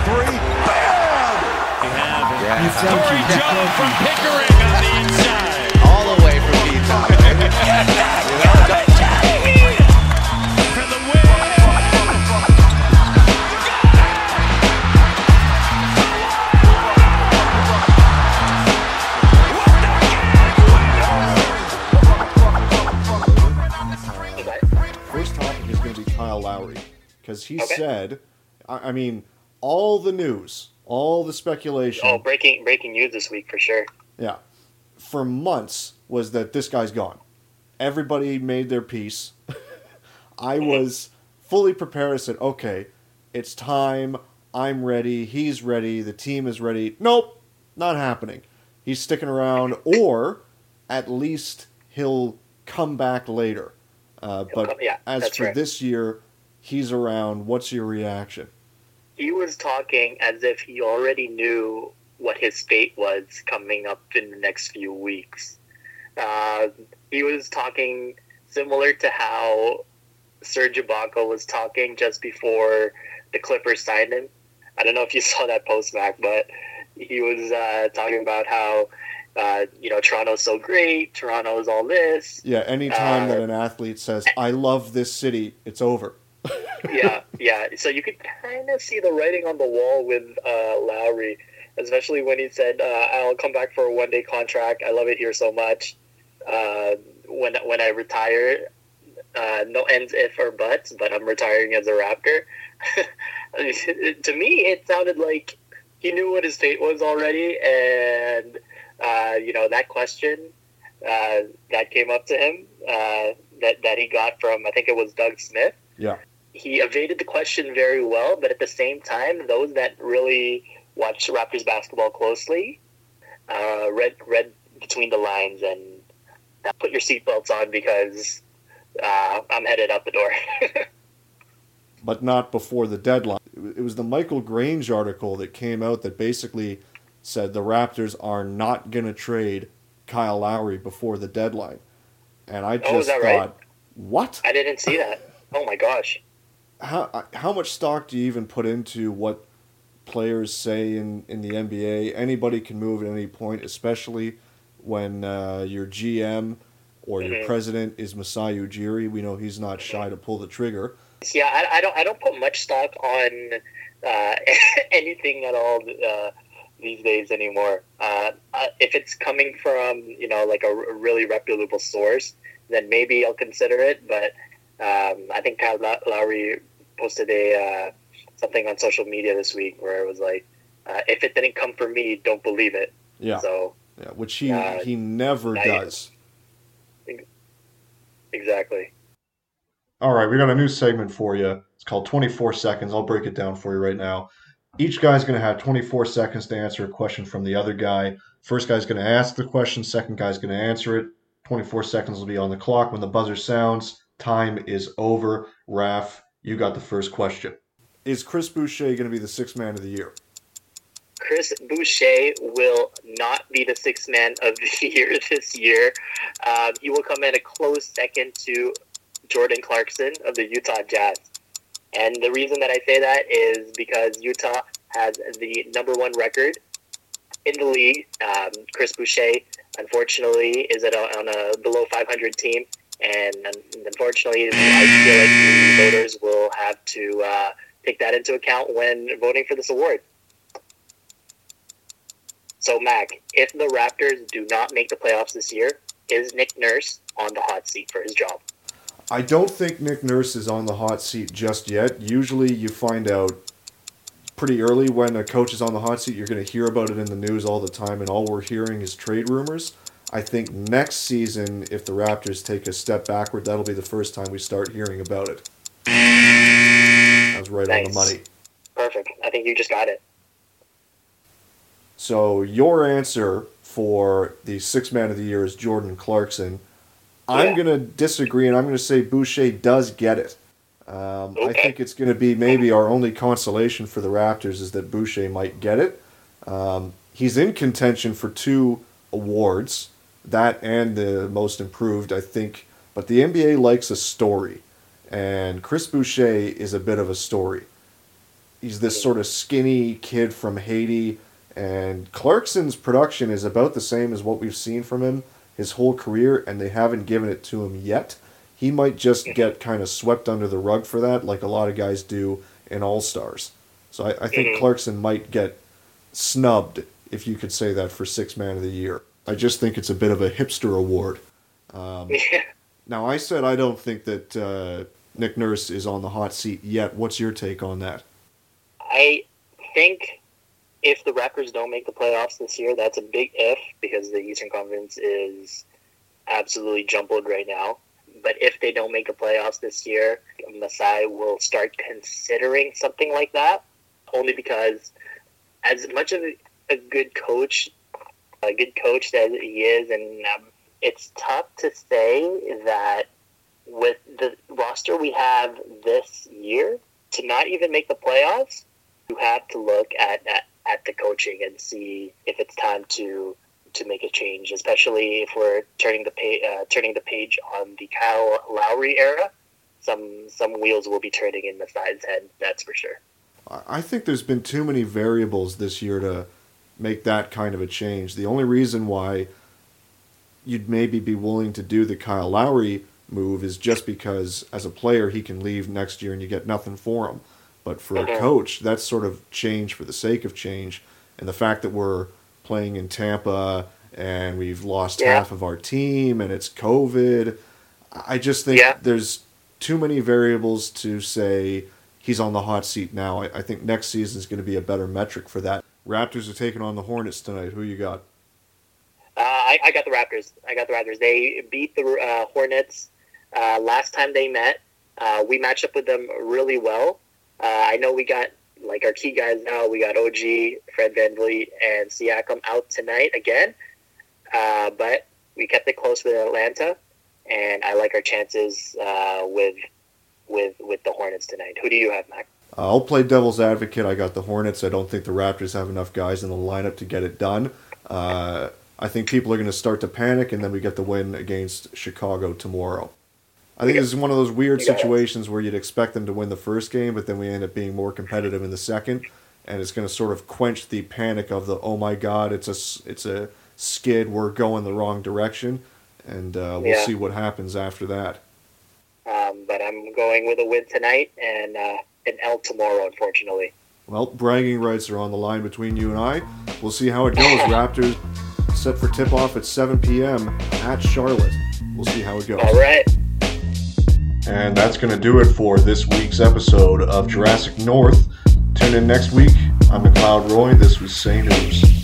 three. Bam! Corey Jones from Pickering on the inside. All the way from P-Top. For the win. First topic is going to be Kyle Lowry. Because he said, I mean, all the news, all the speculation. Oh, breaking news this week for sure. Yeah. For months was that this guy's gone. Everybody made their peace. I was fully prepared. I said, okay, it's time. I'm ready. He's ready. The team is ready. Nope, not happening. He's sticking around, or at least he'll come back later. But as for this year, he's around. What's your reaction? He was talking as if he already knew what his fate was coming up in the next few weeks. He was talking similar to how Serge Ibaka was talking just before the Clippers signed him. I don't know if you saw that post, Mac, but he was talking about how Toronto's so great, Toronto's all this. Yeah, anytime that an athlete says, I love this city, it's over. yeah. So you could kind of see the writing on the wall with Lowry, especially when he said, I'll come back for a one-day contract. I love it here so much. When I retire, no ends, if, or buts, but I'm retiring as a Raptor. To me, it sounded like he knew what his fate was already, and that question that came up to him that he got from, I think it was Doug Smith. Yeah. He evaded the question very well, but at the same time, those that really watch Raptors basketball closely read between the lines and put your seatbelts on because I'm headed out the door. But not before the deadline. It was the Michael Grange article that came out that basically said the Raptors are not going to trade Kyle Lowry before the deadline. And I just thought, right? What? I didn't see that. Oh my gosh. How much stock do you even put into what players say in the NBA? Anybody can move at any point, especially when your GM or your president is Masai Ujiri. We know he's not shy to pull the trigger. Yeah, I don't put much stock on anything at all these days anymore. If it's coming from like a really reputable source, then maybe I'll consider it. But I think Kyle Lowry posted something on social media this week where it was like, if it didn't come from me, don't believe it. Yeah. So which he never does. Exactly. All right, we got a new segment for you. It's called 24 Seconds. I'll break it down for you right now. Each guy's going to have 24 seconds to answer a question from the other guy. First guy's going to ask the question. Second guy's going to answer it. 24 seconds will be on the clock. When the buzzer sounds, time is over. Raph, you got the first question. Is Chris Boucher going to be the sixth man of the year? Chris Boucher will not be the sixth man of the year this year. He will come in a close second to Jordan Clarkson of the Utah Jazz. And the reason that I say that is because Utah has the number one record in the league. Chris Boucher, unfortunately, is on a below 500 team. And unfortunately, I feel like the voters will have to take that into account when voting for this award. So, Mac, if the Raptors do not make the playoffs this year, is Nick Nurse on the hot seat for his job? I don't think Nick Nurse is on the hot seat just yet. Usually you find out pretty early when a coach is on the hot seat. You're going to hear about it in the news all the time, and all we're hearing is trade rumors. I think next season, if the Raptors take a step backward, that'll be the first time we start hearing about it. I was right on the money. Perfect. I think you just got it. So your answer for the sixth man of the year is Jordan Clarkson. I'm going to disagree, and I'm going to say Boucher does get it. I think it's going to be maybe our only consolation for the Raptors is that Boucher might get it. He's in contention for 2 awards, that and the most improved, I think. But the NBA likes a story, and Chris Boucher is a bit of a story. He's this sort of skinny kid from Haiti, and Clarkson's production is about the same as what we've seen from him his whole career, and they haven't given it to him yet. He might just get kind of swept under the rug for that, like a lot of guys do in All-Stars. So I think Clarkson might get snubbed, if you could say that, for Sixth Man of the Year. I just think it's a bit of a hipster award. Now, I said I don't think that Nick Nurse is on the hot seat yet. What's your take on that? I think if the Raptors don't make the playoffs this year, that's a big if, because the Eastern Conference is absolutely jumbled right now. But if they don't make the playoffs this year, Masai will start considering something like that, only because as much of a good coach that he is, and it's tough to say that with the roster we have this year, to not even make the playoffs, you have to look at the coaching and see if it's time to make a change, especially if we're turning the page on the Kyle Lowry era. Some wheels will be turning in Masai's head, that's for sure. I think there's been too many variables this year to make that kind of a change. The only reason why you'd maybe be willing to do the Kyle Lowry move is just because as a player he can leave next year and you get nothing for him. But for a coach, that's sort of change for the sake of change. And the fact that we're playing in Tampa and we've lost half of our team and it's COVID, I just think there's too many variables to say he's on the hot seat now. I think next season is going to be a better metric for that. Raptors are taking on the Hornets tonight. Who you got? I got the Raptors. They beat the Hornets last time they met. We matched up with them really well. I know we got our key guys now. We got OG, Fred VanVleet, and Siakam out tonight again. But we kept it close with Atlanta, and I like our chances with the Hornets tonight. Who do you have, Mac? I'll play devil's advocate. I got the Hornets. I don't think the Raptors have enough guys in the lineup to get it done. I think people are going to start to panic, and then we get the win against Chicago tomorrow. I think this is one of those weird situations where you'd expect them to win the first game, but then we end up being more competitive in the second, and it's going to sort of quench the panic of the, oh my God, it's a skid, we're going the wrong direction, and we'll see what happens after that. But I'm going with a win tonight and an L tomorrow, unfortunately. Well, bragging rights are on the line between you and I. We'll see how it goes. Raptors set for tip-off at 7 p.m. at Charlotte. We'll see how it goes. All right. And that's going to do it for this week's episode of Jurassic North. Tune in next week. I'm McLeod Roy. This was Say News.